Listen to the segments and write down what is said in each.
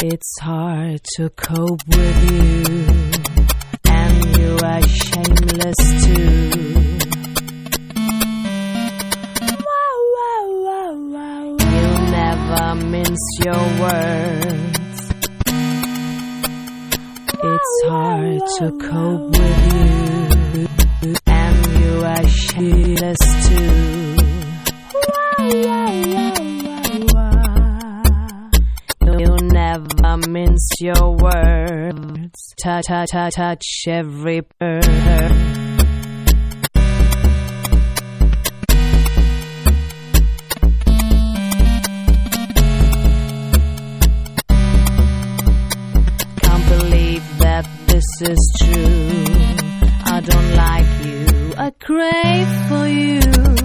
It's hard to cope with you, and you are shameless too. You never mince your words. It's hard to cope with you, and you are shameless too. You never mince your words. Touch every bird. This is true. I don't like you, I crave for you.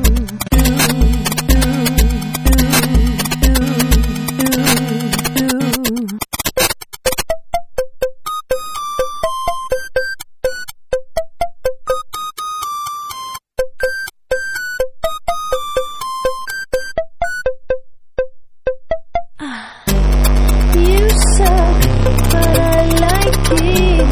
You suck, but I like it.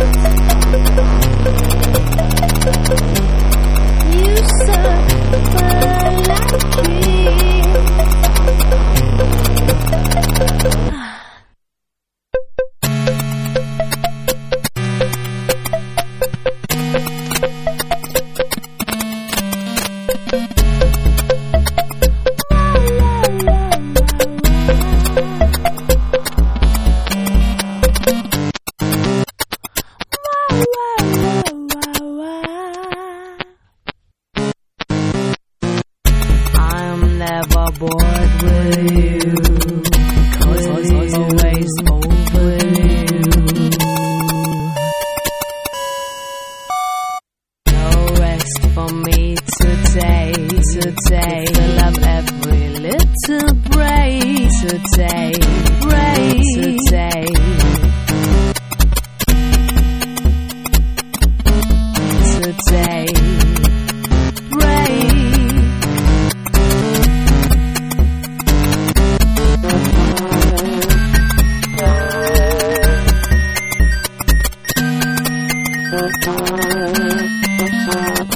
You suck, but I like it. Never bored with you, 'cause it's always over you. No rest for me today. Fill up every little break today. Today.